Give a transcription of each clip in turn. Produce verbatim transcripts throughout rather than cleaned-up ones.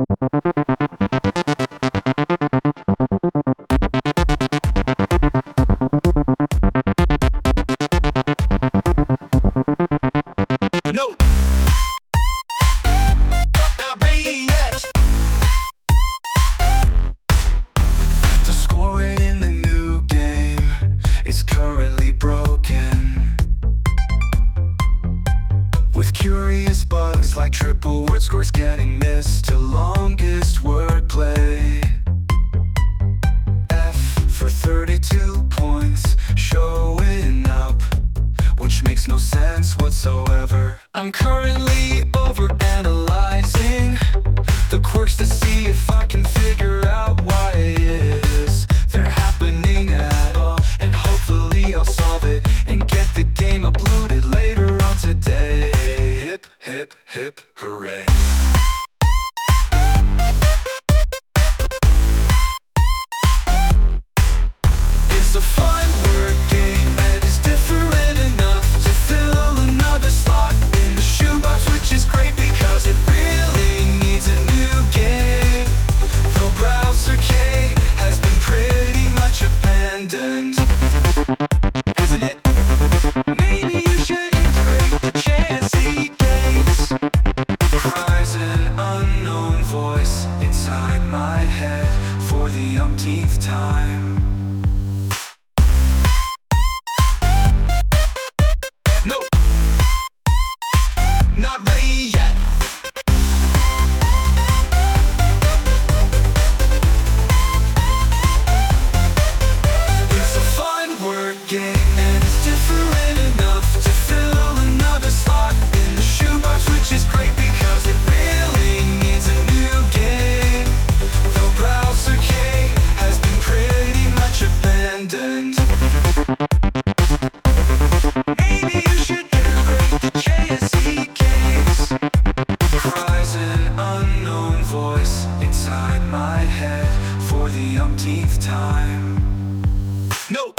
No. Not ready yet. The score in the new game is currently broken, with curious bugs like triple word scores getting missed to longest wordplay. F for thirty-two points showing up, which makes no sense whatsoever. I'm currently overanalyzing the quirks to see if I can figure out why it is they're happening at all, and hopefully I'll solve it and get the game uploaded later on today. Hip, hip, hip, hooray. It's a fun word game that is different enough to fill another slot in the shoebox, which is great because it really needs a new game. The browser K has been pretty much abandoned, isn't it? Maybe you should integrate the J S E games. Cries an unknown voice inside my head for the umpteenth time. No, not ready yet. It's a fun word game and it's different enough to fill another slot in the shoebox, which is great because it really needs a new game. The browser K has been pretty much abandoned. Maybe you should integrate the J S E games. Cries an unknown voice inside my head for the umpteenth time. No,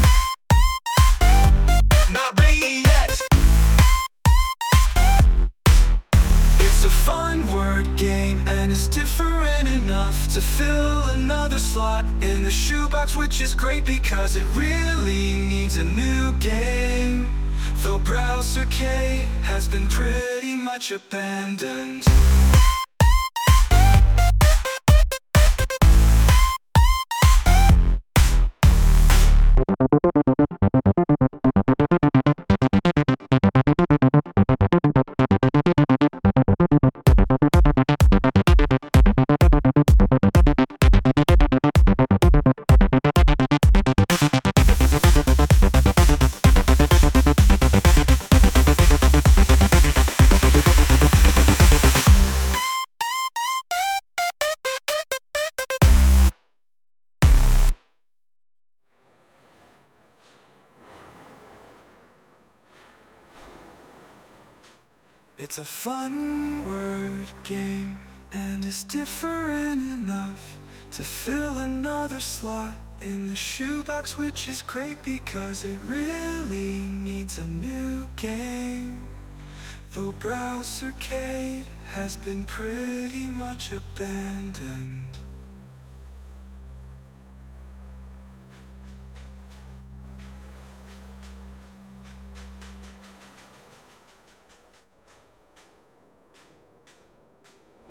not ready yet. It's a fun word game and it's different enough to fill another slot in the shoebox, which is great because it really needs a new game. Though browser K has been pretty much abandoned. It's a fun word game and it's different enough to fill another slot in the shoebox, which is great because it really needs a new game. Though browser K has been pretty much abandoned.